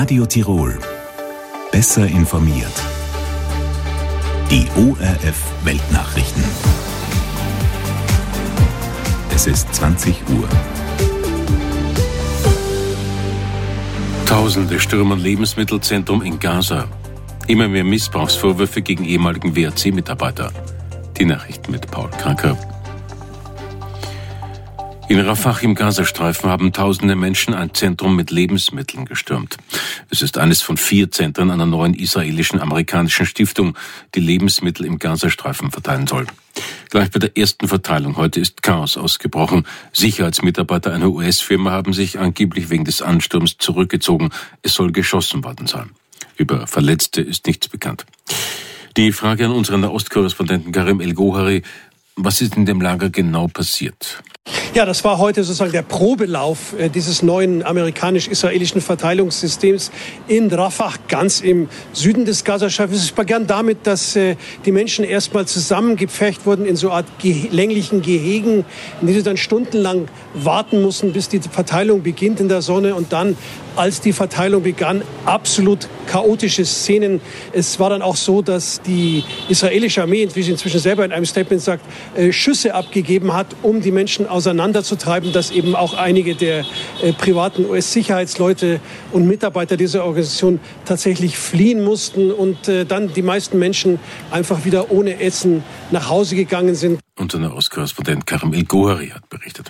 Radio Tirol. Besser informiert. Die ORF Weltnachrichten. Es ist 20 Uhr. Tausende stürmen Lebensmittelzentrum in Gaza. Immer mehr Missbrauchsvorwürfe gegen ehemaligen WAC-Mitarbeiter. Die Nachrichten mit Paul Kranker. In Rafah im Gazastreifen haben tausende Menschen ein Zentrum mit Lebensmitteln gestürmt. Es ist eines von 4 Zentren einer neuen israelischen-amerikanischen Stiftung, die Lebensmittel im Gazastreifen verteilen soll. Gleich bei der ersten Verteilung heute ist Chaos ausgebrochen. Sicherheitsmitarbeiter einer US-Firma haben sich angeblich wegen des Ansturms zurückgezogen. Es soll geschossen worden sein. Über Verletzte ist nichts bekannt. Die Frage an unseren Nahostkorrespondenten Karim El-Gohari: Was ist in dem Lager genau passiert? Ja, das war heute sozusagen der Probelauf dieses neuen amerikanisch-israelischen Verteilungssystems in Rafah, ganz im Süden des Gazastreifens. Es begann damit, dass die Menschen erstmal zusammengepfercht wurden in so eine Art länglichen Gehegen, in die sie dann stundenlang warten mussten, bis die Verteilung beginnt in der Sonne. Und dann, als die Verteilung begann, absolut chaotische Szenen. Es war dann auch so, dass die israelische Armee, wie sie inzwischen selber in einem Statement sagt, Schüsse abgegeben hat, um die Menschen auseinanderzutreiben, dass eben auch einige der privaten US-Sicherheitsleute und Mitarbeiter dieser Organisation tatsächlich fliehen mussten und dann die meisten Menschen einfach wieder ohne Essen nach Hause gegangen sind. Unser Nahostkorrespondent Karim El-Gohari hat berichtet.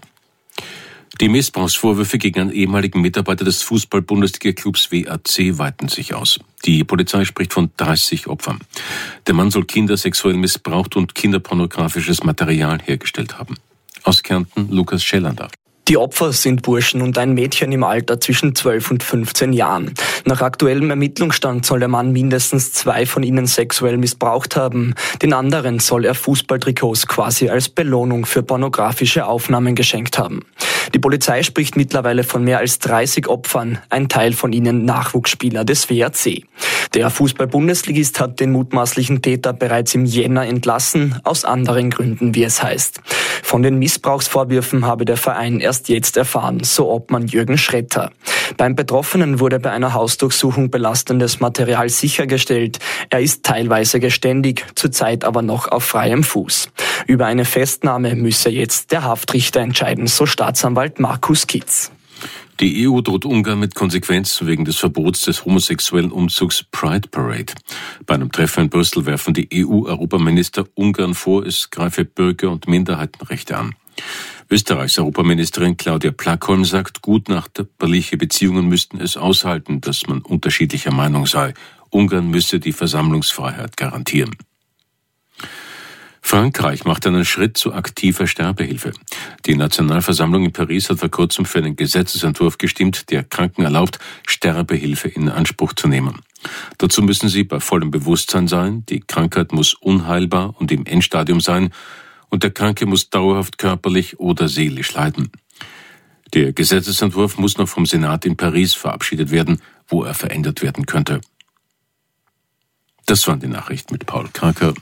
Die Missbrauchsvorwürfe gegen einen ehemaligen Mitarbeiter des Fußball-Bundesliga-Clubs WAC weiten sich aus. Die Polizei spricht von 30 Opfern. Der Mann soll Kinder sexuell missbraucht und kinderpornografisches Material hergestellt haben. Aus Kärnten, Lukas Schellander. Die Opfer sind Burschen und ein Mädchen im Alter zwischen 12 und 15 Jahren. Nach aktuellem Ermittlungsstand soll der Mann mindestens 2 von ihnen sexuell missbraucht haben. Den anderen soll er Fußballtrikots quasi als Belohnung für pornografische Aufnahmen geschenkt haben. Die Polizei spricht mittlerweile von mehr als 30 Opfern, ein Teil von ihnen Nachwuchsspieler des WAC. Der Fußball-Bundesligist hat den mutmaßlichen Täter bereits im Jänner entlassen, aus anderen Gründen, wie es heißt. Von den Missbrauchsvorwürfen habe der Verein erst jetzt erfahren, so Obmann Jürgen Schretter. Beim Betroffenen wurde bei einer Hausdurchsuchung belastendes Material sichergestellt. Er ist teilweise geständig, zurzeit aber noch auf freiem Fuß. Über eine Festnahme müsse jetzt der Haftrichter entscheiden, so Staatsanwalt Markus Kitz. Die EU droht Ungarn mit Konsequenzen wegen des Verbots des homosexuellen Umzugs Pride Parade. Bei einem Treffen in Brüssel werfen die EU-Europaminister Ungarn vor, es greife Bürger- und Minderheitenrechte an. Österreichs Europaministerin Claudia Plackholm sagt, gutnachbarliche Beziehungen müssten es aushalten, dass man unterschiedlicher Meinung sei. Ungarn müsse die Versammlungsfreiheit garantieren. Frankreich macht einen Schritt zu aktiver Sterbehilfe. Die Nationalversammlung in Paris hat vor kurzem für einen Gesetzesentwurf gestimmt, der Kranken erlaubt, Sterbehilfe in Anspruch zu nehmen. Dazu müssen sie bei vollem Bewusstsein sein, die Krankheit muss unheilbar und im Endstadium sein und der Kranke muss dauerhaft körperlich oder seelisch leiden. Der Gesetzesentwurf muss noch vom Senat in Paris verabschiedet werden, wo er verändert werden könnte. Das waren die Nachrichten mit Paul Kranker.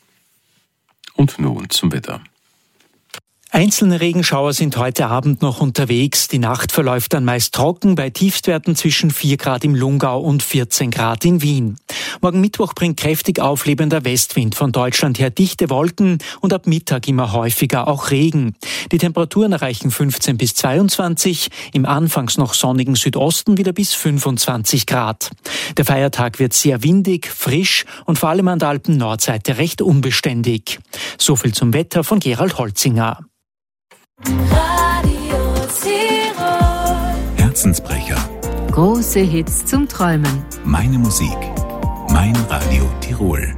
Und nun zum Wetter. Einzelne Regenschauer sind heute Abend noch unterwegs. Die Nacht verläuft dann meist trocken bei Tiefstwerten zwischen 4 Grad im Lungau und 14 Grad in Wien. Morgen Mittwoch bringt kräftig auflebender Westwind von Deutschland her dichte Wolken und ab Mittag immer häufiger auch Regen. Die Temperaturen erreichen 15 bis 22, im anfangs noch sonnigen Südosten wieder bis 25 Grad. Der Feiertag wird sehr windig, frisch und vor allem an der Alpen-Nordseite recht unbeständig. So viel zum Wetter von Gerald Holzinger. Radio Tirol. Herzensbrecher. Große Hits zum Träumen. Meine Musik. Mein Radio Tirol.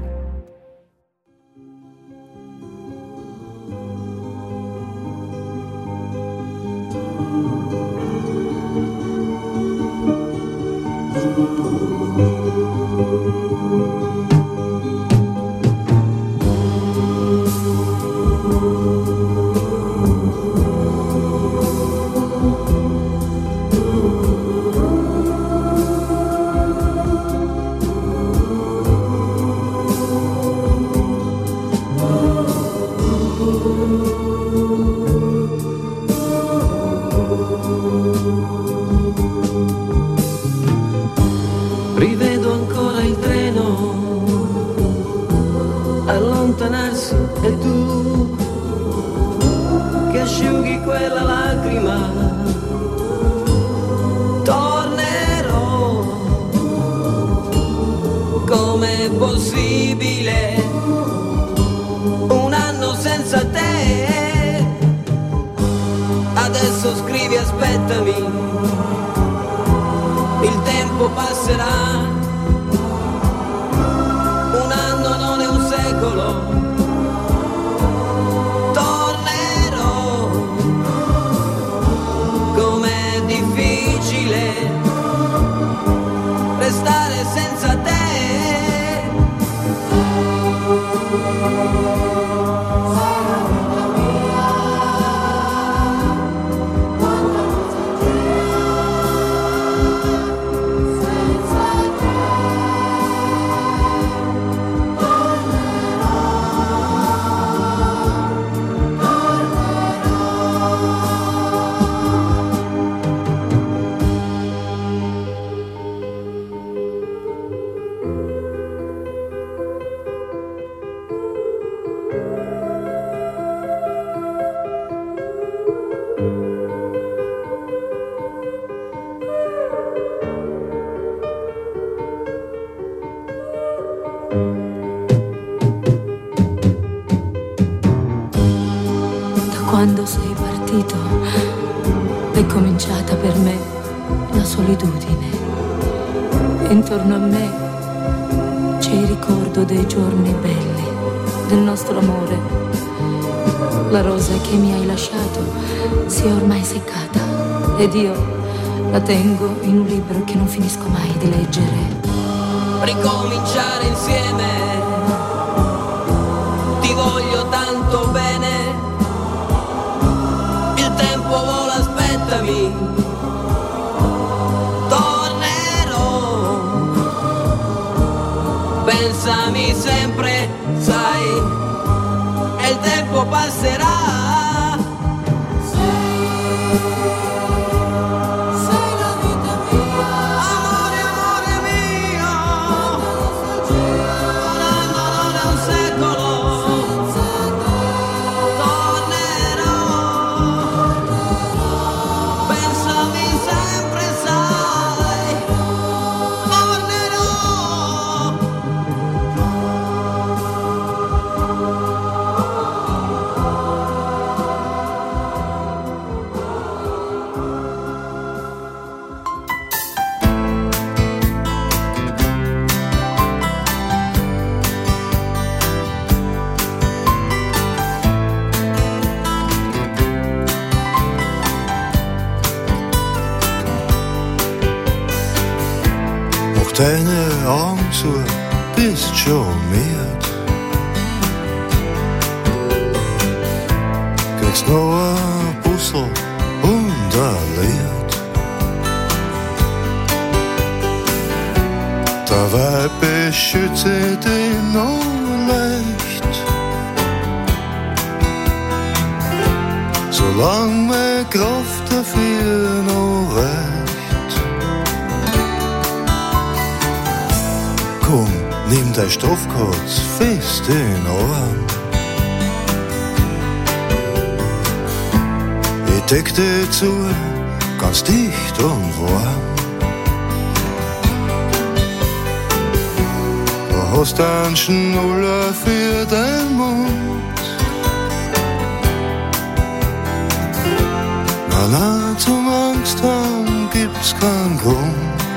allontanarsi e tu che asciughi quella lacrima. Tornerò, com'è possibile un anno senza te? Adesso scrivi aspettami, il tempo passerà. Un anno non è un secolo. Tornerò, com'è difficile restare senza te. Quando sei partito è cominciata per me la solitudine. Intorno a me c'è il ricordo dei giorni belli, del nostro amore. La rosa che mi hai lasciato si è ormai seccata ed io la tengo in un libro che non finisco mai di leggere. Ricominciare insieme, ti voglio tanto bene. Il tempo vola, aspettami. Tornerò, pensami sempre, sai, e il tempo passerà. Deine Augen zu, bist charmiert. Kriegst noch ein Bussel und ein Lied. Dabei beschütze dich noch leicht. Solange meine Kraft dafür noch reicht. Komm, nimm dein Stoffkotz fest in den Arm. Ich deck dich zu, ganz dicht und warm. Du hast einen Schnuller für deinen Mund. Na, na, zum Angst haben gibt's keinen Grund.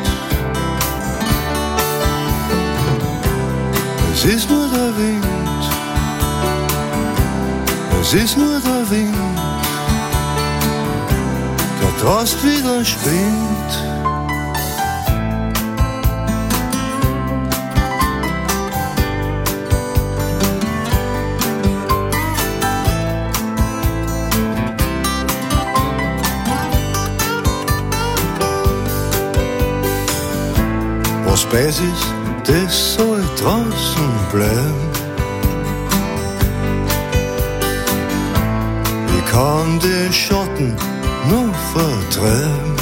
Es ist nur der Wind, es ist nur der Wind, der draußen wieder spinnt. Was beiß ist, das soll draußen bleiben. Ich kann die Schatten nur vertreiben.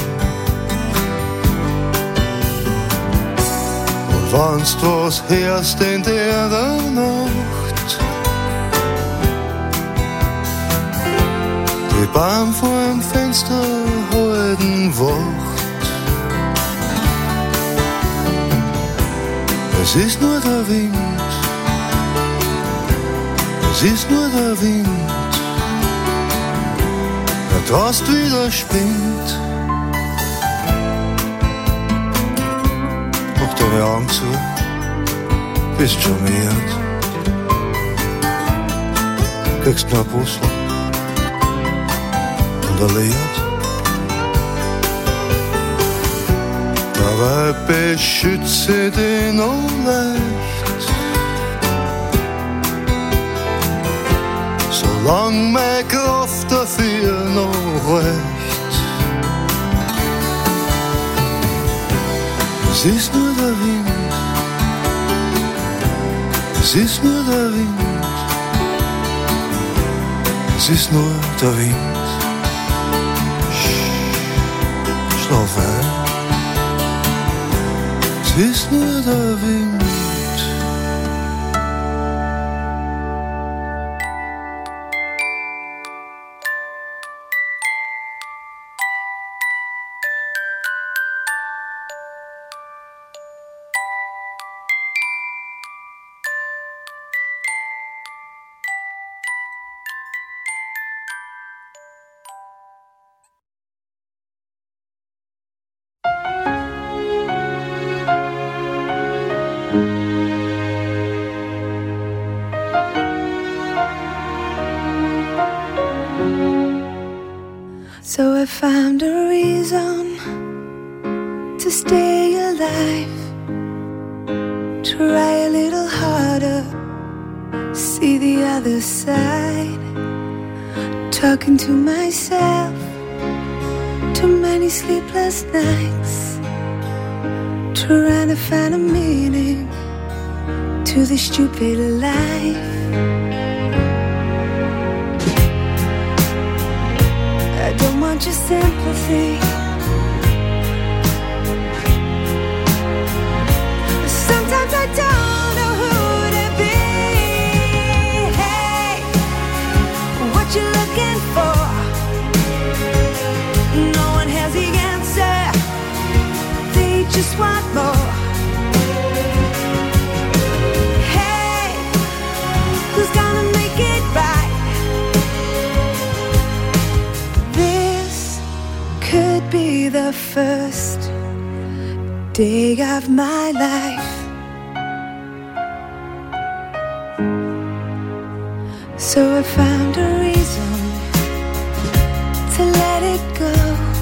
Und wenn's was hörst in der Nacht, Baum vor dem Fenster halten Wacht. Es ist nur der Wind, es ist nur der Wind, der draußen wieder spinnt. Mach deine Augen zu, bist schon wert. Kriegst nur ein Puzzle und ein Lied. Aber beschütze dich noch leicht, solang meine Kraft dafür noch reicht. Es ist nur der Wind, es ist nur der Wind, es ist nur der Wind. Schlaf ein, es ist nur der Wind. So I found a reason to stay alive. Try a little harder, see the other side. Talking to myself, too many sleepless nights. Trying to find a meaning to this stupid life. I don't want your sympathy. Sometimes I don't know who to be. Hey, what you looking for? No one has the answer. They just want more. Hey, who's gonna make it right? Could be the first day of my life. So I found a reason to let it go.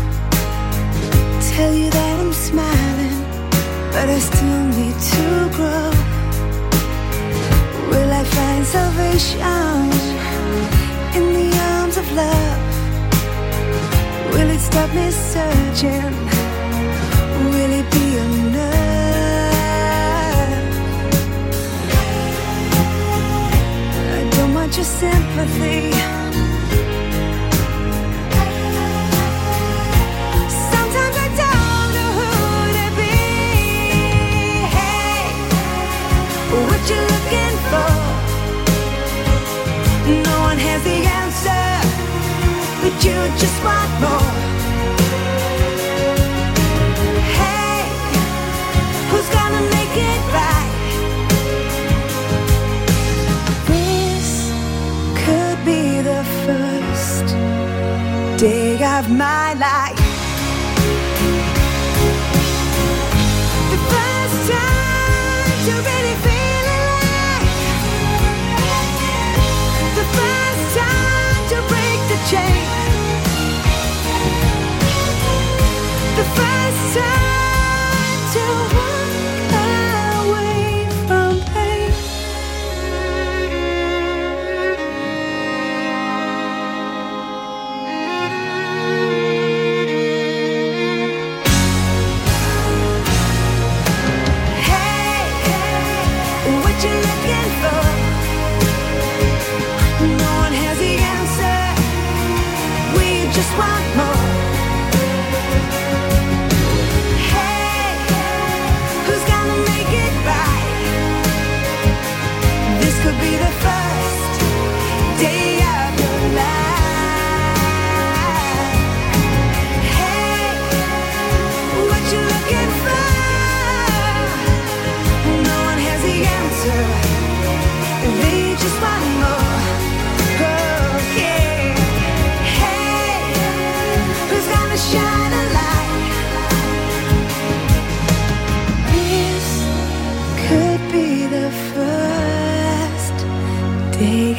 Tell you that I'm smiling, but I still need to grow. Will I find salvation in the arms of love? Will it stop me searching? Will it be enough? I don't want your sympathy. Sometimes I don't know who to be. Hey, what you looking for? No one has the answer, but you just want more. Hey, who's gonna make it right? This could be the first day of my life. The first time to really feel alive. The first time to break the chain. The first time to walk away from pain.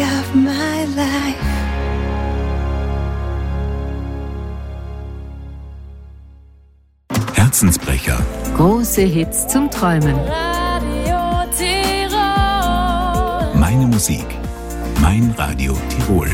of my life. Herzensbrecher. Große Hits zum Träumen. Radio Tirol. Meine Musik. Mein Radio Tirol.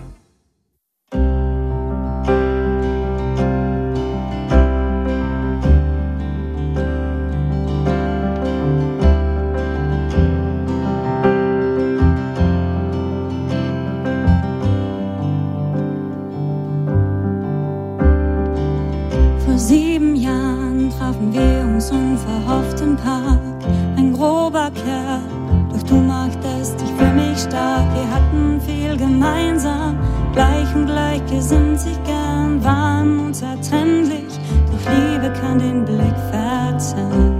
Vor 7 Jahren trafen wir uns unverhofft im Park. Ein grober Kerl, doch du machtest dich für mich stark. Wir hatten viel gemeinsam, gleich und gleichgesinnt sich gern, waren unzertrennlich, doch Liebe kann den Blick verzerren.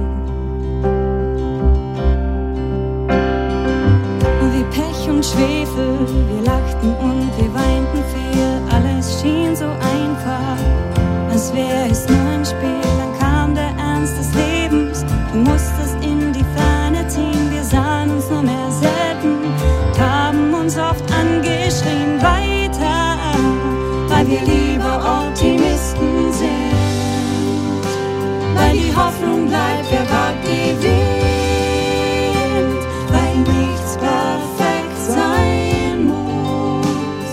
Wie Pech und Schwefel, wir lachten und wir weinten viel, alles schien so einfach, als wäre es nur ein Spiel. Dann kam der Ernst des Lebens, du musstest in die Ferne ziehen. Wir sahen uns nur mehr selten, haben uns oft angeschrien. Weiter, weil wir lieber Optimisten sind, weil die Hoffnung bleibt, wer wagt gewinnt, weil nichts perfekt sein muss.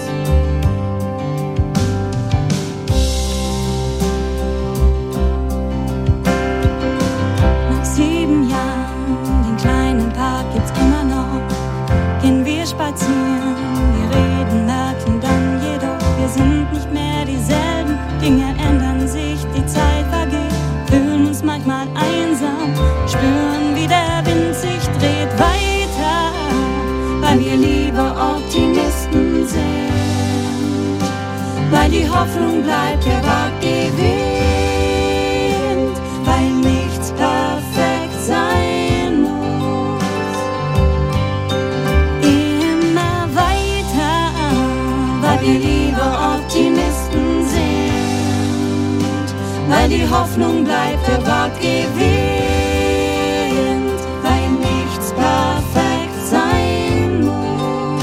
Nach 7 Jahren, den kleinen Park gibt's immer noch. Gehen wir spazieren, wir reden, merken dann jedoch, wir sind nicht mehr dieselben. Dinge ändern sich, die Zeit vergeht, fühlen uns manchmal einsam, spüren, wie der Wind sich dreht. Weiter, weil wir lieber Optimisten sind, weil die Hoffnung bleibt, wer wagt gewinnt, weil nichts perfekt sein muss. Immer weiter, weil wir lieber Optimisten sind, weil die Hoffnung bleibt, wer wagt gewinnt, weil nichts perfekt sein muss.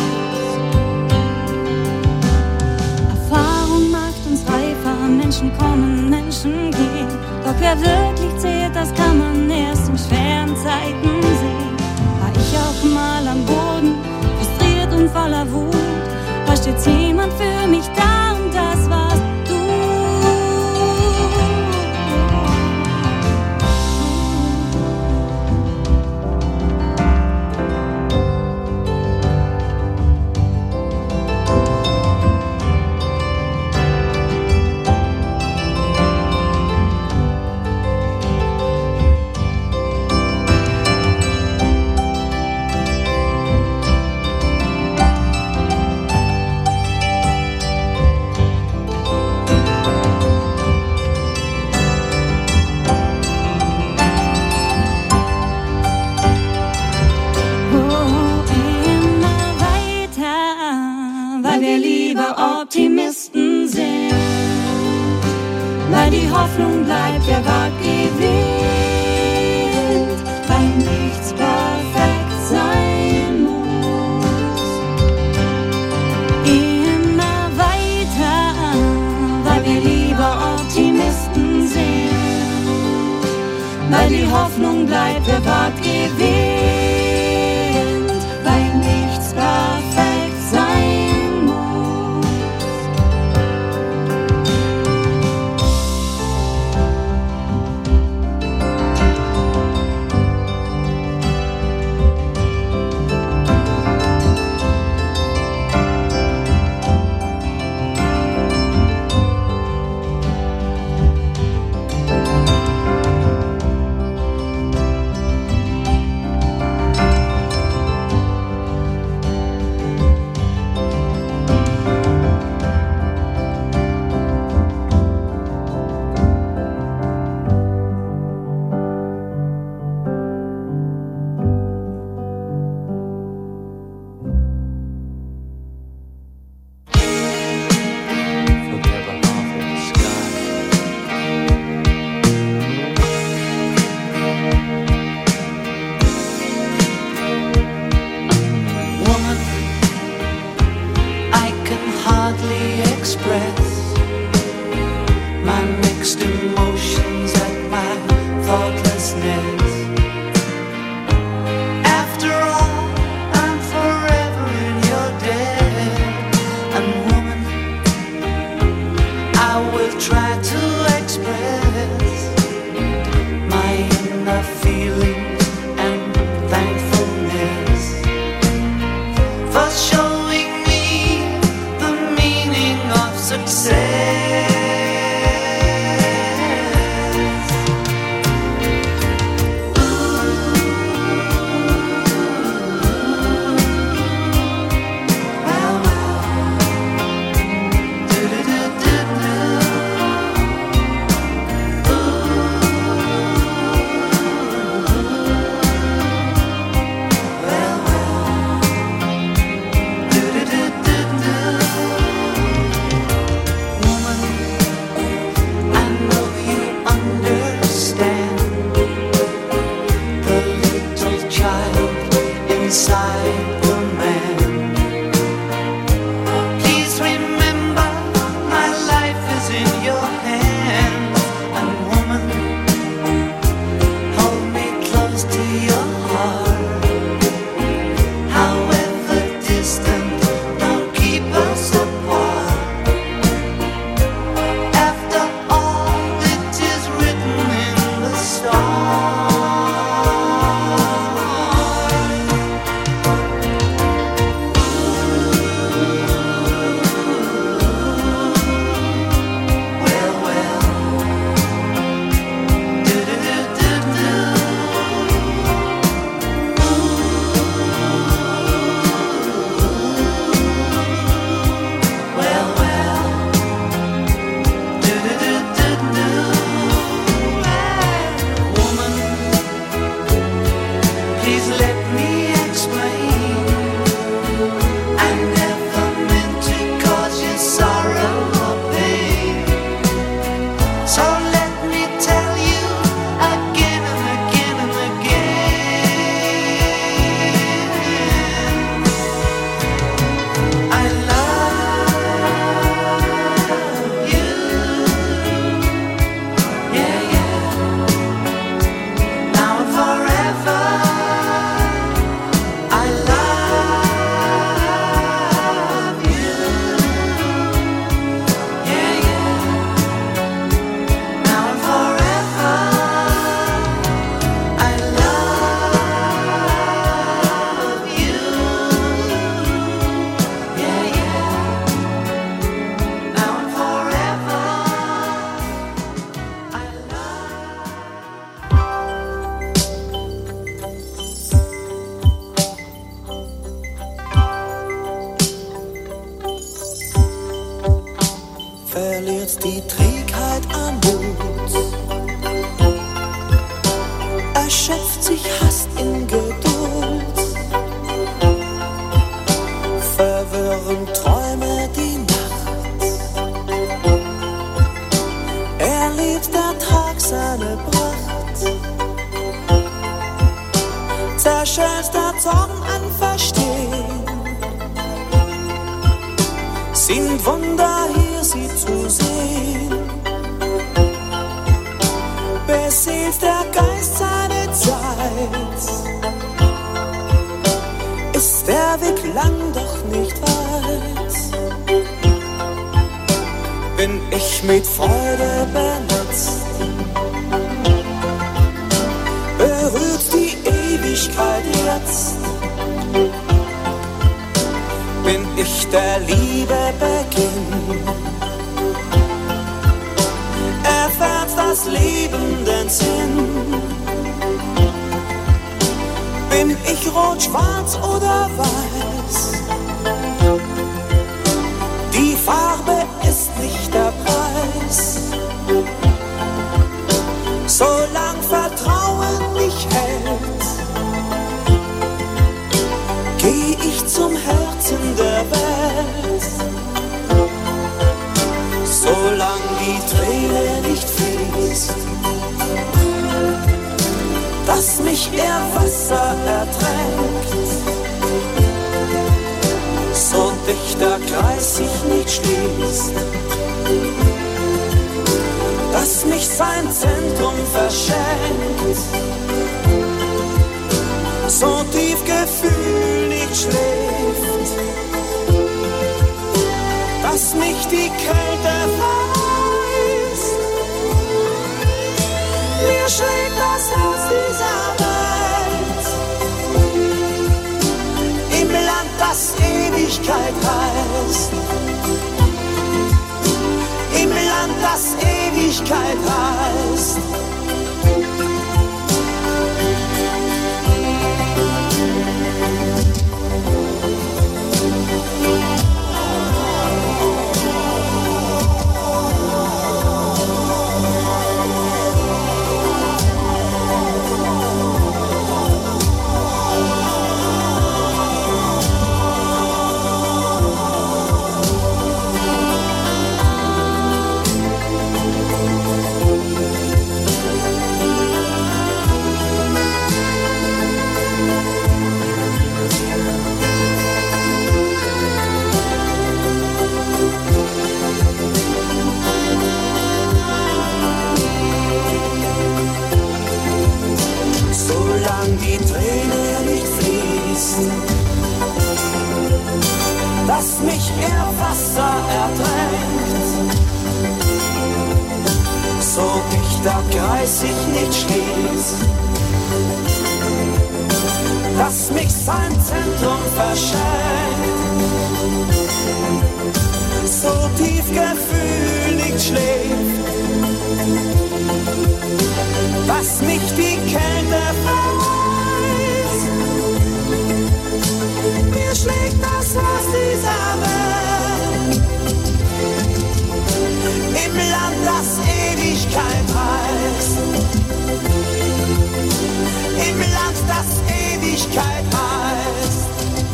Erfahrung macht uns reifer, Menschen kommen, Menschen gehen, doch wer wirklich zählt, das kann man erst in schweren Zeiten sehen. War ich auch mal am Boden, frustriert und voller Wut, da steht jemand für mich da und das warst du. Optimisten sind, weil die Hoffnung bleibt, wer wagt gewinnt, weil nichts perfekt sein muss. Immer weiter, weil wir lieber Optimisten sind, weil die Hoffnung bleibt, wer wagt gewinnt, weil nichts perfekt sein muss. verliert die Trägheit an Mut, erschöpft sich Hast in Geduld, verwirren Träume die Nacht, erlebt der Tag seine Pracht, zerschellt der Zorn an Verstehen, sind Wunder hier sie zu sehen, beseelt der Geist seine Zeit, ist der Weg lang doch nicht weit, bin ich mit Freude benutzt, berührt die Ewigkeit jetzt, bin ich der Liebe Beginn, erfährt das Leben den Sinn, bin ich rot, schwarz oder weiß, die Farbe ist nicht der Preis, solang Vertrauen mich hält, geh ich zum Herzen der Welt, solang die Träne nicht fließt, dass mich ihr Wasser ertränkt, so dicht der Kreis sich nicht schließt, dass mich sein Zentrum verschenkt, so tief Gefühl nicht schläft, dass mich die Kälte verlässt. Mir schlägt das Herz dieser Welt, im Land, das Ewigkeit heißt. dass mich ihr Wasser ertränkt. So dicht der Kreis sich nicht schließt, dass mich sein Zentrum verschenkt. So tief gefühlig schläft, dass mich die Kälte verreißt. Mir schlägt das Herz dieser Welt, im Land, das Ewigkeit heißt. Im Land, das Ewigkeit heißt.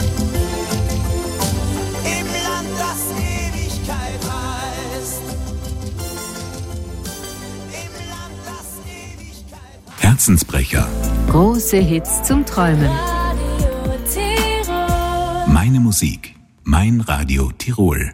Im Land, das Ewigkeit heißt. Im Land, das Ewigkeit heißt. Herzensbrecher. Große Hits zum Träumen. Meine Musik. Mein Radio Tirol.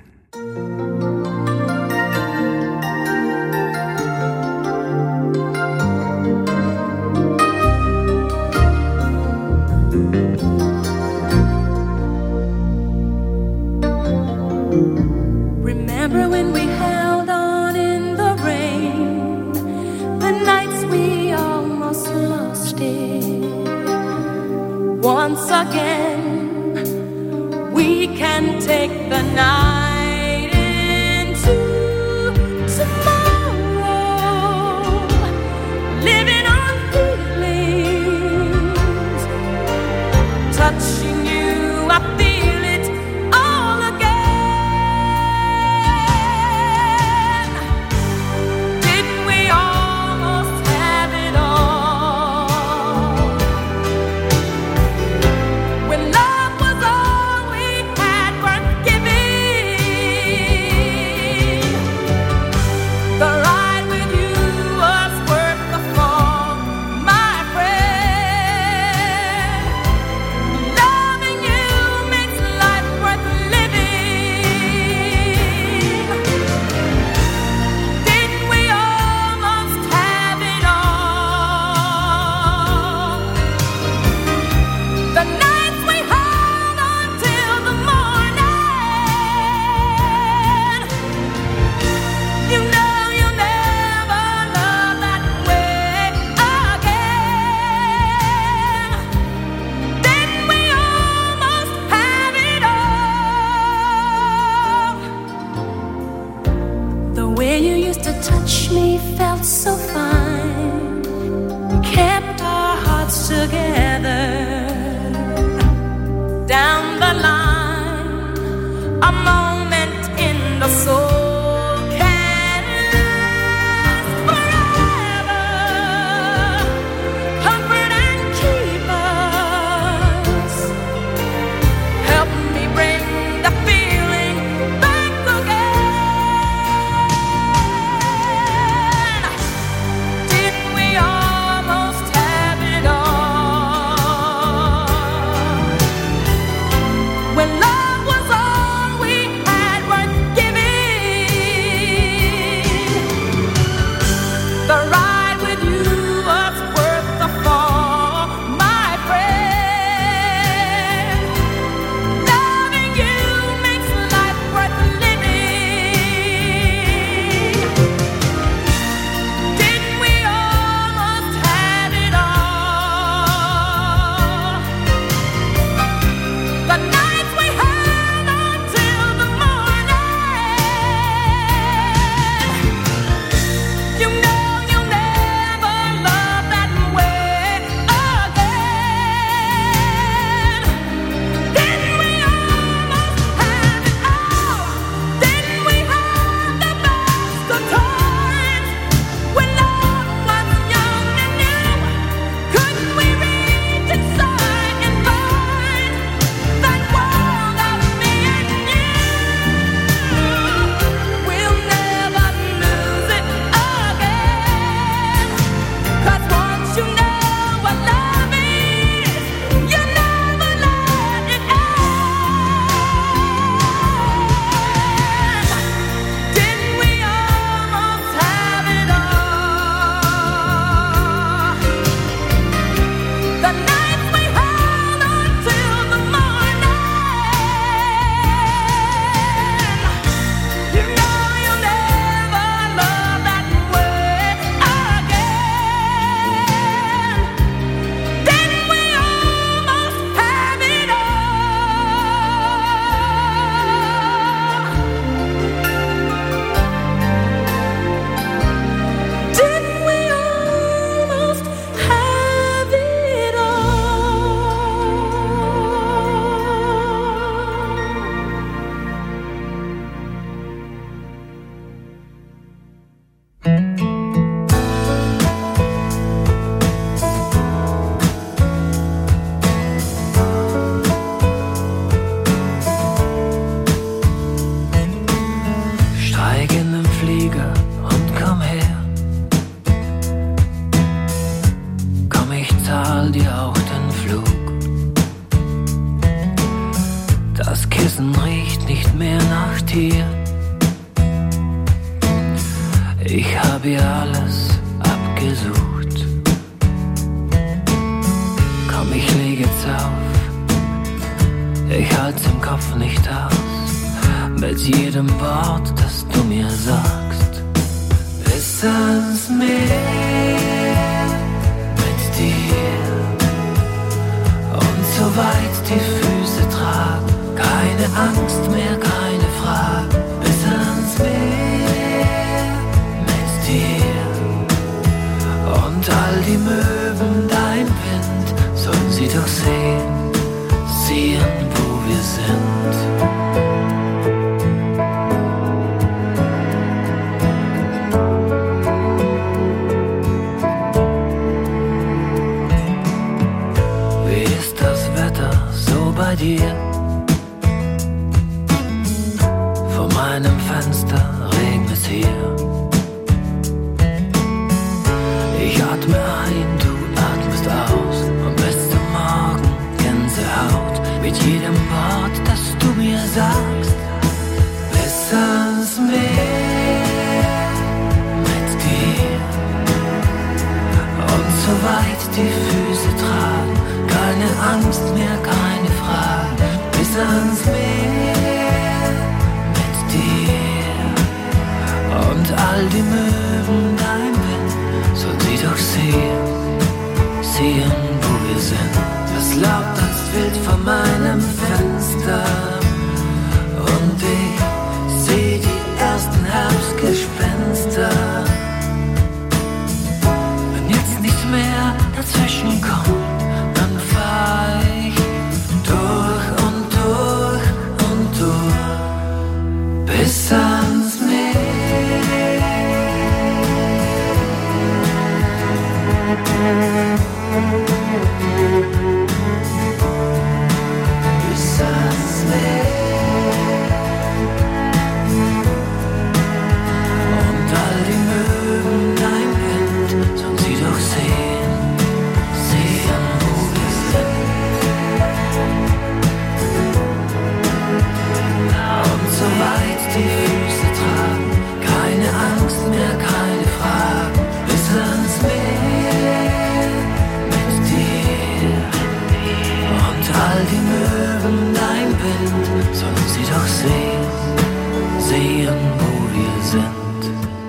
Remember when we held on in the rain, the nights we almost lost it. Once again, we can take the night into tomorrow, living on feelings, touching you, I feel it all again. Didn't we almost have it all? When love was all we had worth giving, riecht nicht mehr nach dir. Ich hab ihr alles abgesucht. Komm, ich leg jetzt auf, ich halt's im Kopf nicht aus. Mit jedem Wort, das du mir sagst, bis ans Meer mit dir. Und so weit die Füße tragen, keine Angst mehr, keine Frage, bis ans Meer mit dir. Und all die Möwen, dein Wind, sollen sie doch sehen, wo wir sind. Wie ist das Wetter so bei dir? Vor meinem Fenster regnet es hier. Ich atme ein, du atmest aus, und bis zum Morgen Gänsehaut. Mit jedem Wort, das du mir sagst, bis ans Meer mit dir. Und so weit die Füße tragen, keine Angst mehr, keine Frage, bis ans Meer mit dir. Und all die Möwen, dein Wind, sollen sie doch sehen, wo wir sind. Das Laub tanzt wild vor meinem Fenster und ich seh die ersten Herbstgespenster. Wenn jetzt nichts mehr dazwischen kommt, dann fahr ich durch und durch und durch bis ans Meer. Bis ans Meer. Und all die Möwen, dein Wind, sollen sie doch sehen, wo wir sind. Und so weit die Füße tragen, keine Angst mehr, keine Fragen, bis ans Meer mit dir. Und all die Möwen, dein Wind, sollen sie doch sehen, wo wir sind.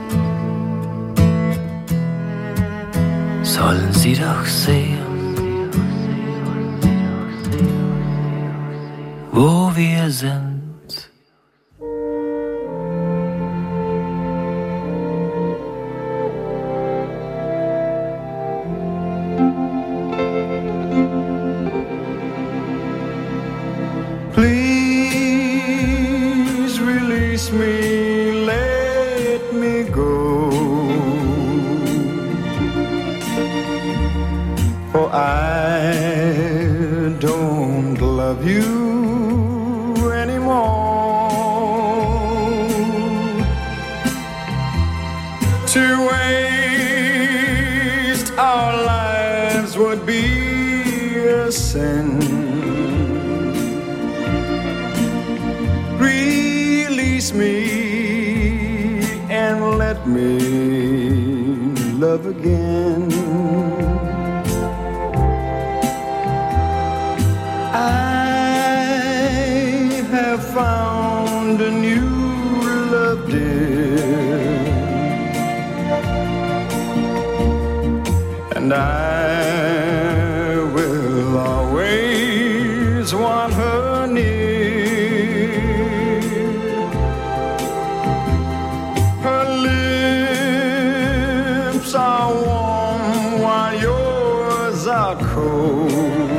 Sollen sie doch sehen, wo wir sind. Please release me, let me go, for I don't love you anymore. To waste our lives would be a sin. Release me and let me love again. I have found a new love, dear, and I will always want her near. Are warm while yours are cold.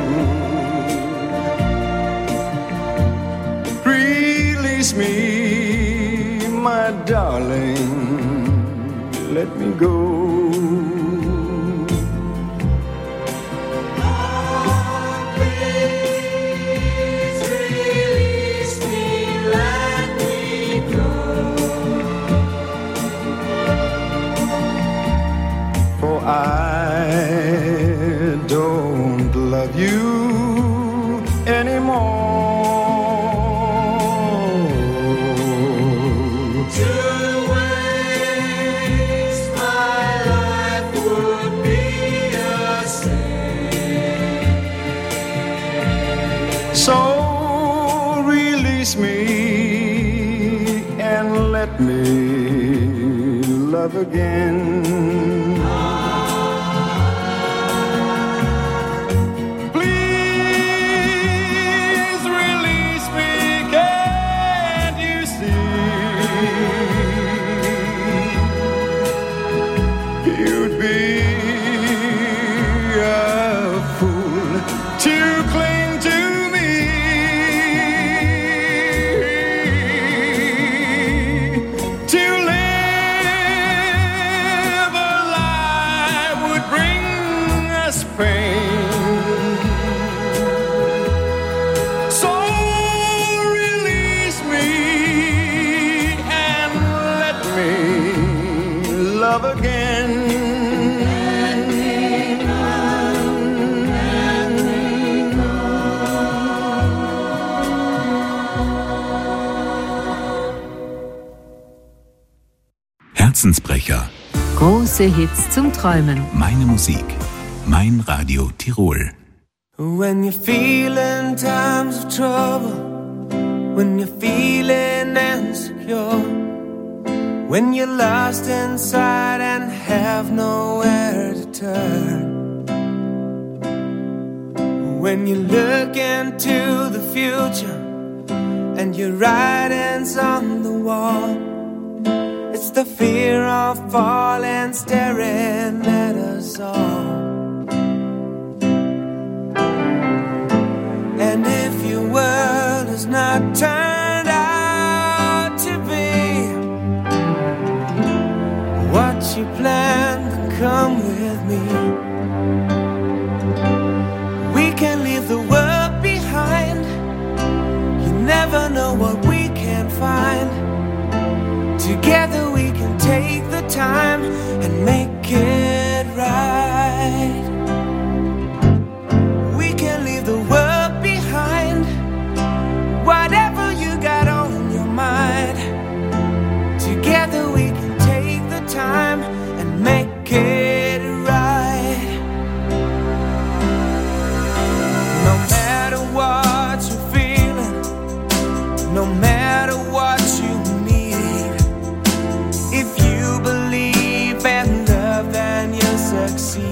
Release me, my darling, let me go. I don't love you anymore. me love again. Please release me, can't you see? You'd be a fool to cling to me. To live alive would bring us pain. So release me and let me love again. Herzensbrecher. Große Hits zum Träumen. Meine Musik. Mein Radio Tirol. When you're feeling times of trouble, when you're feeling insecure, when you're lost inside and have nowhere to turn, when you look into the future and your writing's on the wall, it's the fear of falling staring at us all. And if your world is not turned out to be what you planned, then come with me. We can leave the world behind. You never know what we can find. Together we can take the time and make it right. We can leave the world behind. Whatever you got on your mind, together we can take the time and make it right. No matter what you're feeling, no matter what you need, if you believe in love, then you'll succeed.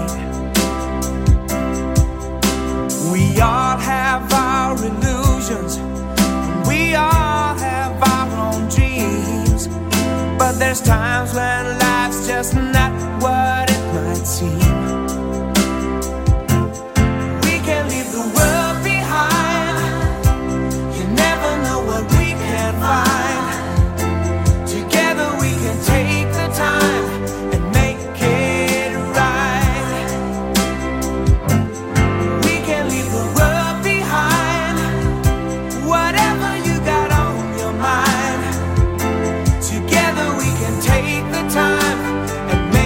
We all have our illusions, we all have our own dreams, but there's times when life's just not what it might seem. We can leave the world behind. You never know what we can find. Together we can take the time and make it right. We can leave the world behind. Whatever you got on your mind, together we can take the time and make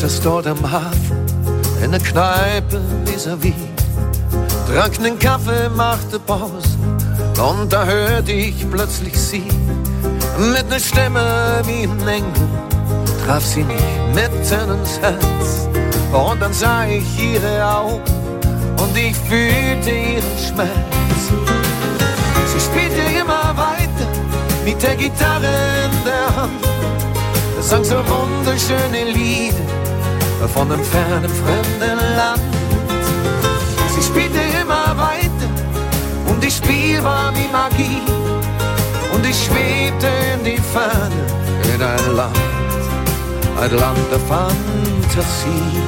saß dort am Hafen, in der Kneipe vis-à-vis, trank nen Kaffee, machte Pause, und da hörte ich plötzlich sie, mit ner Stimme wie ein Engel, traf sie mich mitten ins Herz, und dann sah ich ihre Augen, und ich fühlte ihren Schmerz. Sie spielte immer weiter, mit der Gitarre in der Hand, sang so wunderschöne Lieder von einem fernen, fremden Land. Sie spielte immer weiter und das Spiel war wie Magie und ich schwebte in die Ferne in ein Land der Fantasie.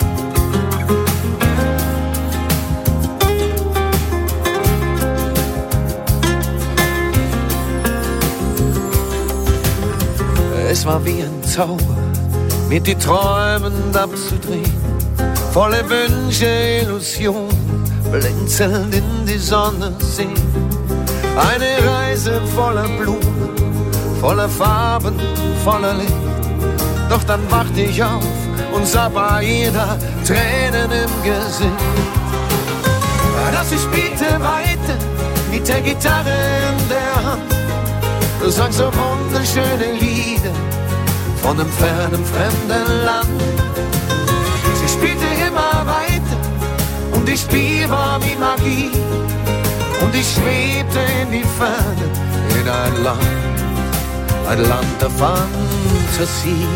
Es war wie ein Zauber, mit die Träumen abzudrehen, volle Wünsche, Illusionen, blinzelnd in die Sonne sehen. Eine Reise voller Blumen, voller Farben, voller Licht. Doch dann wachte ich auf und sah bei jeder Tränen im Gesicht. Dass sie spielte weiter, mit der Gitarre in der Hand, sang so wunderschöne Lieder von einem fernen, fremden Land. Sie spielte immer weiter und das Spiel war wie Magie und ich schwebte in die Ferne in ein Land der Fantasie.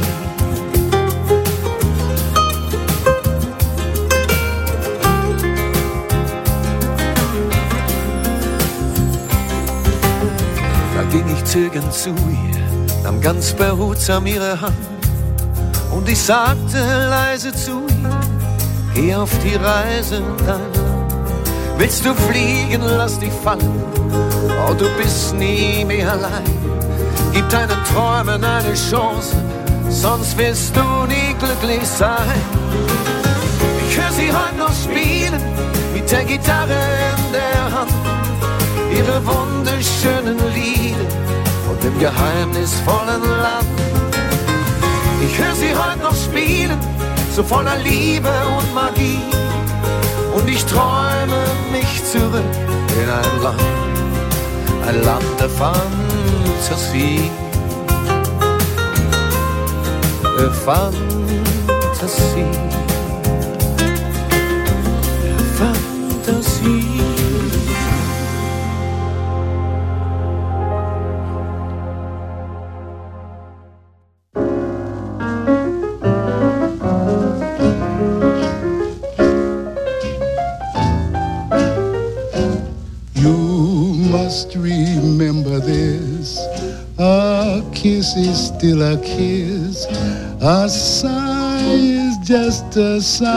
Ging ich zögernd zu ihr, nahm ganz behutsam ihre Hand und ich sagte leise zu ihr, geh auf die Reise in dein Land. Willst du fliegen, lass dich fallen, oh du bist nie mehr allein. Gib deinen Träumen eine Chance, sonst wirst du nie glücklich sein. Ich höre sie heute noch spielen, mit der Gitarre in der Hand, ihre wunderschönen Lieder von dem geheimnisvollen Land. Ich höre sie heute noch spielen, so voller Liebe und Magie. Und ich träume mich zurück in ein Land der Fantasie. Fantasie. Fantasie. Remember this, a kiss is still a kiss, a sigh is just a sigh.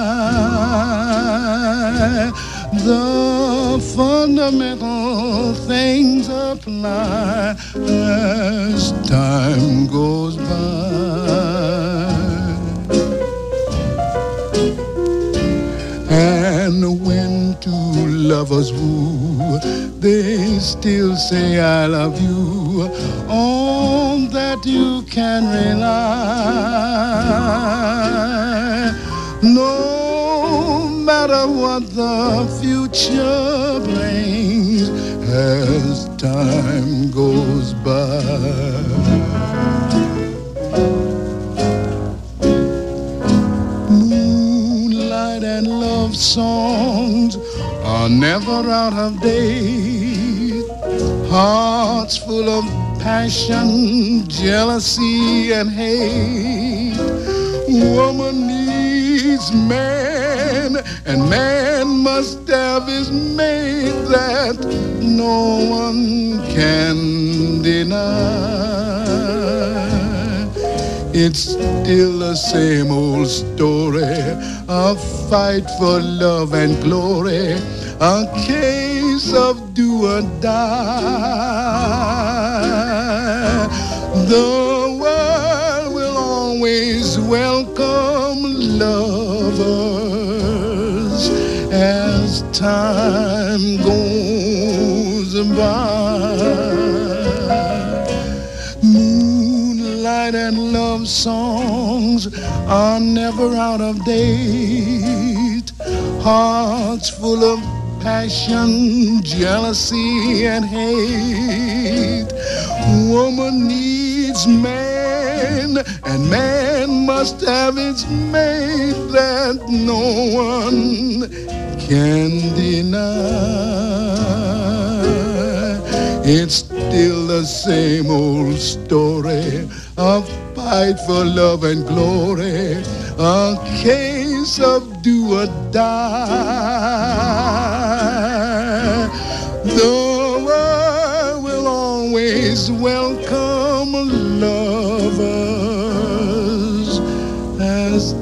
The fundamental things apply as time goes by. And when two lovers woo, they still say I love you, on that you can rely. No matter what the future brings as time goes by. Moonlight and love songs are never out of date. Hearts full of passion, jealousy and hate. Woman needs man, and man must have his mate that no one can deny. It's still the same old story, a fight for love and glory, a case of do or die. The world will always welcome lovers as time goes by. Moonlight and love songs songs are never out of date. Hearts full of passion, jealousy, and hate. Woman needs man, and man must have its mate that no one can deny. It's still the same old story, a fight for love and glory, a case of do or die. The world will always welcome lovers as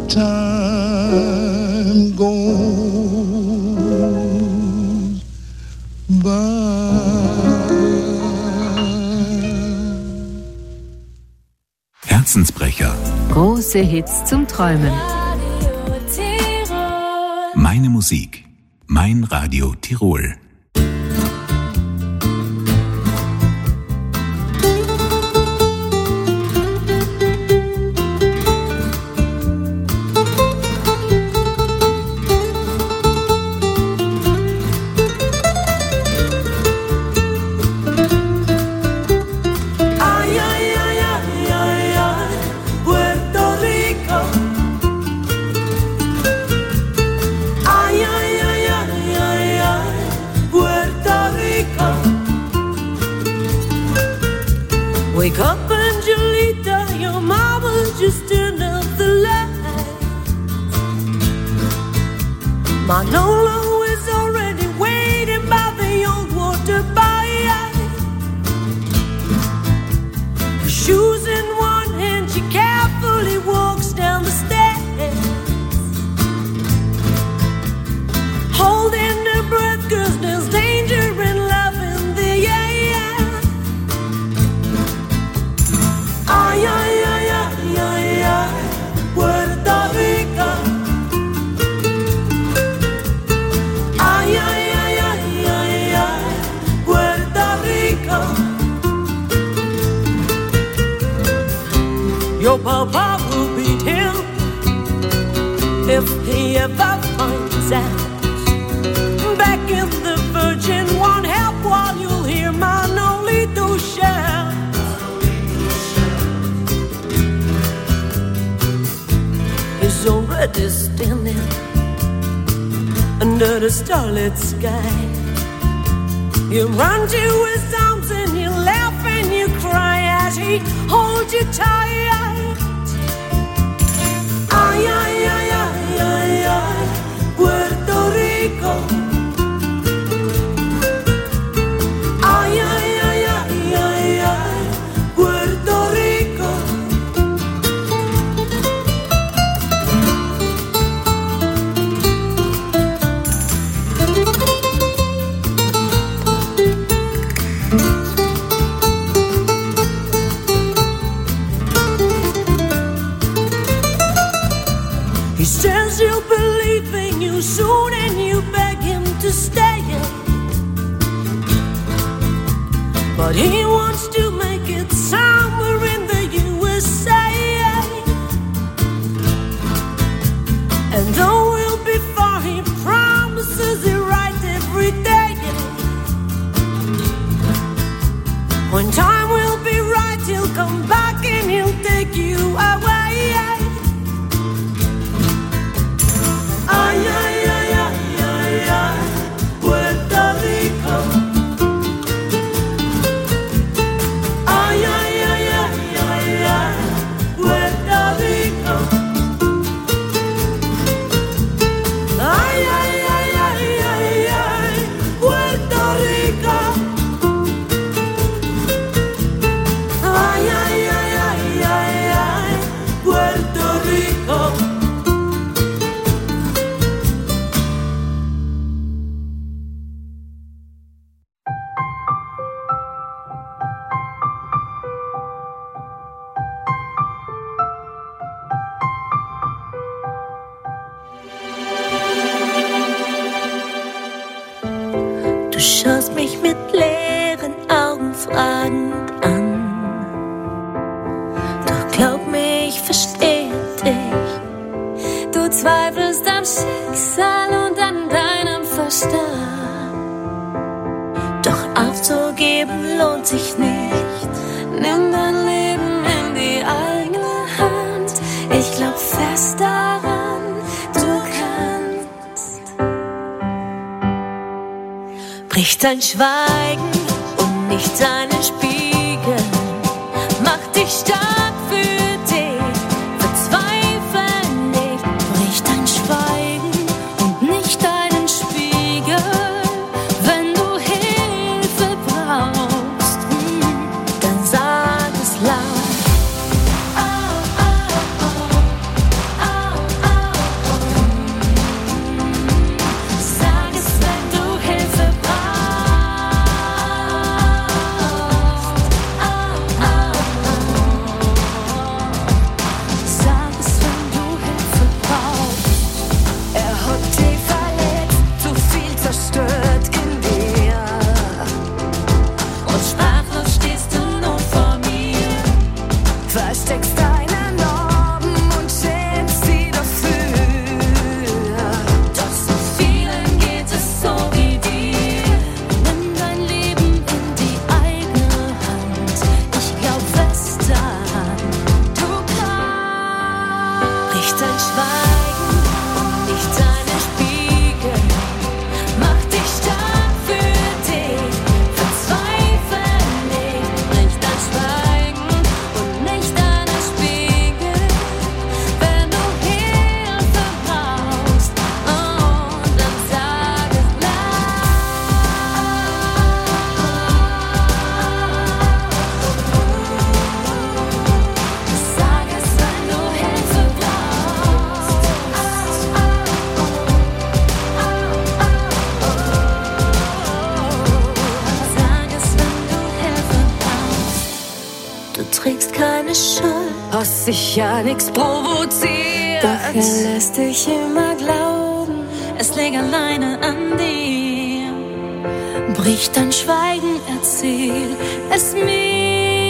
time goes by. Herzensbrecher. Große Hits zum Träumen. Meine Musik. Mein Radio Tirol. Wake up, Angelita, your mama's just turned up the light. Manolo is already waiting by the old water bite. Her shoes in one hand, she carefully walks down the stairs, holding her breath, 'cause there's danger in love in the air. Ay, ay, ay, ay, ay, ay, Puerto Rico. Ay, ay, ay, ay, ay, ay, Puerto Rico. Your papa will beat him if he ever finds out. Back in the Virgin won't help while you'll hear Manolito shout. He's already standing under the starlit sky. You run to his arms and you laugh and you cry as he holds you tight. Ay, ay, ay, ay, ay, ay, Puerto Rico. Ay, ay, ay, ay, ay, ay, Puerto Rico. He says he'll believe in you soon and you beg him to stay. But he wants to make it somewhere in the USA. And though we'll be far, he promises it right every day. When time will be right, he'll come back and he'll take you away. Ay, ay, ay, ay, ay, ay, Puerto Rico. Ay, ay, ay, ay, ay, ay, Puerto Rico. Ay, ay, ay, ay, ay, ay, Puerto Rico. Ay, ay, ay, ay, ay, ay, Puerto Rico. Du schaust mich mit leeren Augen fragend an. Doch glaub mir, ich verstehe dich. Schwester. Doch aufzugeben lohnt sich nicht. Nimm dein Leben in die eigene Hand. Ich glaub fest daran, du kannst. Brich dein Schweigen und nicht deinen Spiegel. Mach dich stark für dich, verzweifle nicht. Brich dein Schweigen und nicht deinen Spiegel. Wenn du Hilfe brauchst, dann sag es laut. Sag es, wenn du Hilfe Sag es, wenn du Hilfe brauchst. Er hat dich verletzt, zu viel zerstört in dir. Und sprachlos stehst du nun vor mir. Versteckst deine Narben und schämst sie dafür. Doch so vielen geht es so wie dir. Nimm dein Leben in die eigene Hand. Ich glaub fest daran, du kannst. Brich dein Schweigen und nicht deine Spiegel. Mach dich stark für dich, verzweifle nicht. Brich dein Schweigen und nicht deine Spiegel. Wenn du Hilfe brauchst, dann sag es Sag es, wenn du Hilfe brauchst. Sag es, wenn du Hilfe brauchst. Du trägst keine Schuld, hast sicher nichts provoziert. Doch er lässt dich immer glauben, es liegt alleine an dir. Brich dein Schweigen, erzähl es mir.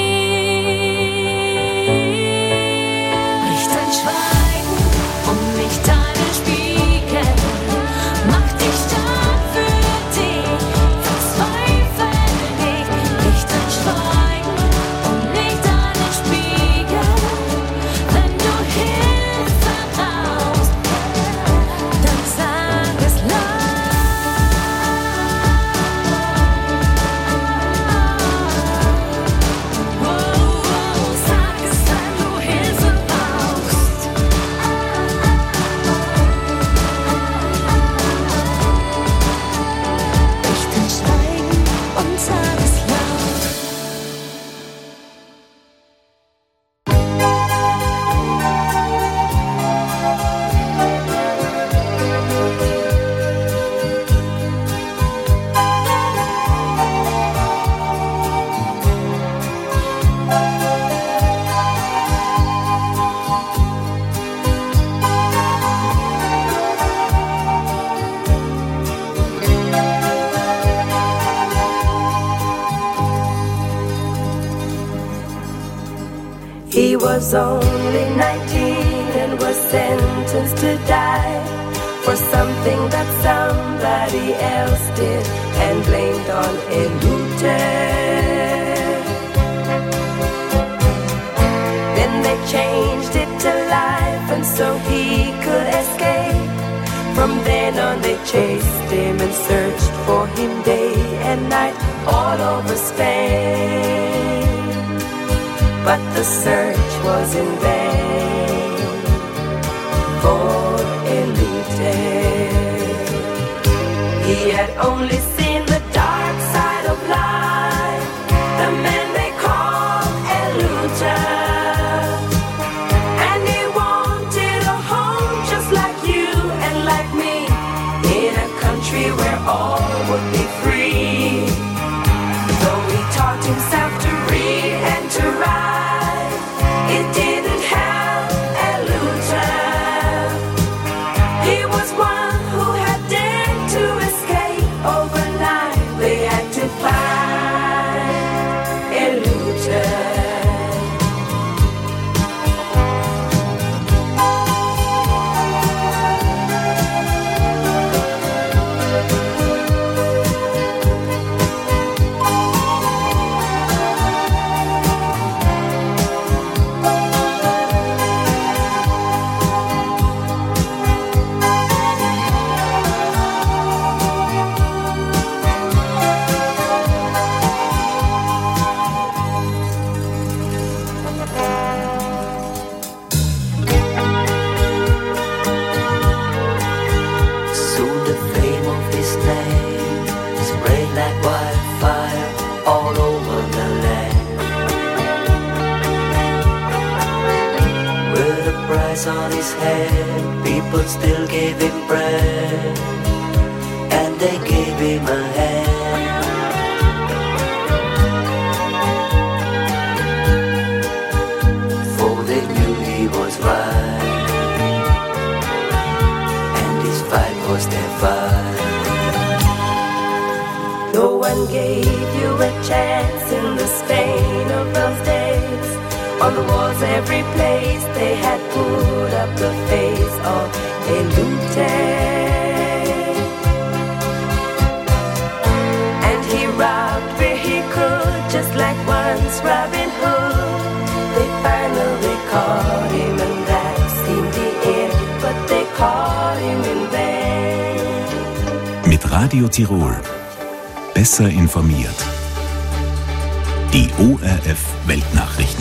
Brich dein Schweigen und nicht deinen Spiegel. Mach dich stark für dich, verzweifle nicht. Brich dein Schweigen und nicht deinen Spiegel. Wenn du Hilfe brauchst, dann sag es Sag es, wenn du Hilfe brauchst. Brich dein Schweigen und sag es laut. He was only 19 and was sentenced to die for something that somebody else did and blamed on a looter. Then they changed it to life and so he could escape. From then on they chased him and searched for him day and night all over Spain. But the search was in vain for Elute. He had only seen the dark side of life, the man they called Elute. And he wanted a home just like you and like me, in a country where all would be free. Though he taught himself to read and to write, it didn't help Elute. He was one who had dared to escape overnight. price on his head, people still gave him bread, and they gave him a hand. For they knew he was right, and his fight was their fight. No one gave you a chance in the Spain of those days. On the walls every place they had put up the face of a lunatic. And he robbed where he could, just like once Robin Hood. They finally caught him and that seemed the end, but they caught him in vain. Mit Radio Tirol. Besser informiert. Die ORF Weltnachrichten.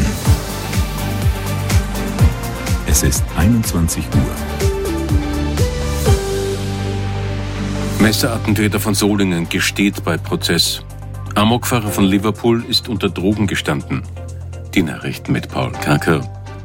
Es ist 21 Uhr. Messerattentäter von Solingen gesteht bei Prozess. Amokfahrer von Liverpool ist unter Drogen gestanden. Die Nachrichten mit Paul Kacker.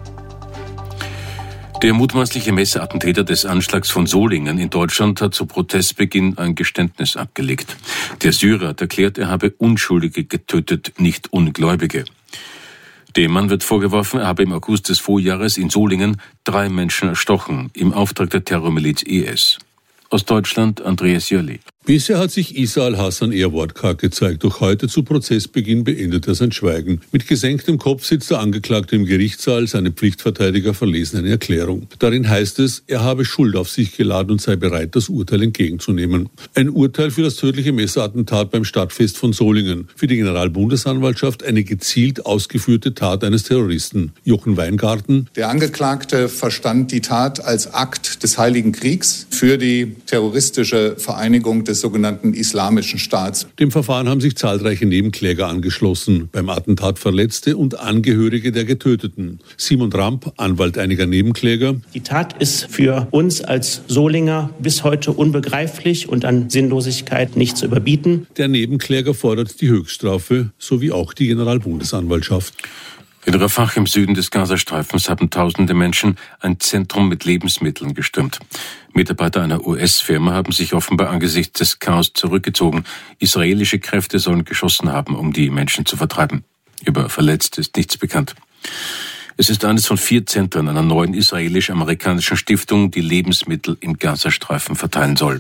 Der mutmaßliche Messerattentäter des Anschlags von Solingen in Deutschland hat zu Protestbeginn ein Geständnis abgelegt. Der Syrer hat erklärt, er habe Unschuldige getötet, nicht Ungläubige. Dem Mann wird vorgeworfen, er habe im August des Vorjahres in Solingen 3 Menschen erstochen, im Auftrag der Terrormiliz IS. Aus Deutschland Andreas Jörli. Bisher hat sich Isa al-Hassan eher wortkarg gezeigt, doch heute zu Prozessbeginn beendet er sein Schweigen. Mit gesenktem Kopf sitzt der Angeklagte im Gerichtssaal, seine Pflichtverteidiger verlesen eine Erklärung. Darin heißt es, er habe Schuld auf sich geladen und sei bereit, das Urteil entgegenzunehmen. Ein Urteil für das tödliche Messerattentat beim Stadtfest von Solingen. Für die Generalbundesanwaltschaft eine gezielt ausgeführte Tat eines Terroristen. Jochen Weingarten. Der Angeklagte verstand die Tat als Akt des Heiligen Kriegs für die terroristische Vereinigung des sogenannten Islamischen Staats. Dem Verfahren haben sich zahlreiche Nebenkläger angeschlossen, beim Attentat Verletzte und Angehörige der Getöteten. Simon Ramp, Anwalt einiger Nebenkläger. Die Tat ist für uns als Solinger bis heute unbegreiflich und an Sinnlosigkeit nicht zu überbieten. Der Nebenkläger fordert die Höchststrafe, sowie auch die Generalbundesanwaltschaft. In Rafah im Süden des Gazastreifens haben tausende Menschen ein Zentrum mit Lebensmitteln gestürmt. Mitarbeiter einer US-Firma haben sich offenbar angesichts des Chaos zurückgezogen. Israelische Kräfte sollen geschossen haben, um die Menschen zu vertreiben. Über Verletzte ist nichts bekannt. Es ist eines von 4 Zentren einer neuen israelisch-amerikanischen Stiftung, die Lebensmittel im Gazastreifen verteilen soll.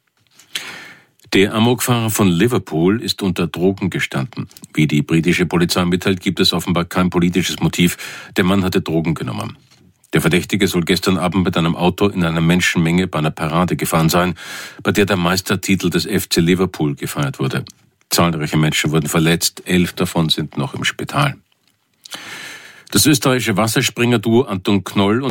Der Amokfahrer von Liverpool ist unter Drogen gestanden. Wie die britische Polizei mitteilt, gibt es offenbar kein politisches Motiv. Der Mann hatte Drogen genommen. Der Verdächtige soll gestern Abend mit einem Auto in einer Menschenmenge bei einer Parade gefahren sein, bei der der Meistertitel des FC Liverpool gefeiert wurde. Zahlreiche Menschen wurden verletzt, 11 davon sind noch im Spital. Das österreichische Wasserspringerduo Anton Knoll und